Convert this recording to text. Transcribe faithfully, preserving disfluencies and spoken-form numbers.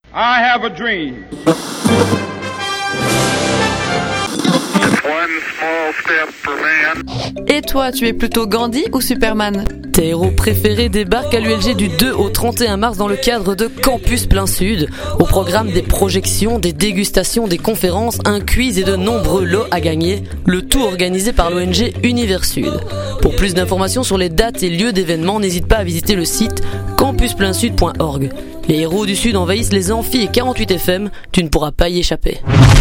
I have a dream. One small step for man. Et toi, tu es plutôt Gandhi ou Superman ? Tes héros préférés débarquent à l'U L G du deux au trente et un mars dans le cadre de Campus Plein Sud. Au programme des projections, des dégustations, des conférences, un quiz et de nombreux lots à gagner. Le tout organisé par l'O N G Univers Sud. Pour plus d'informations sur les dates et lieux d'événements, n'hésite pas à visiter le site campus plein sud point org. Les héros du Sud envahissent les amphis et quarante-huit F M, tu ne pourras pas y échapper.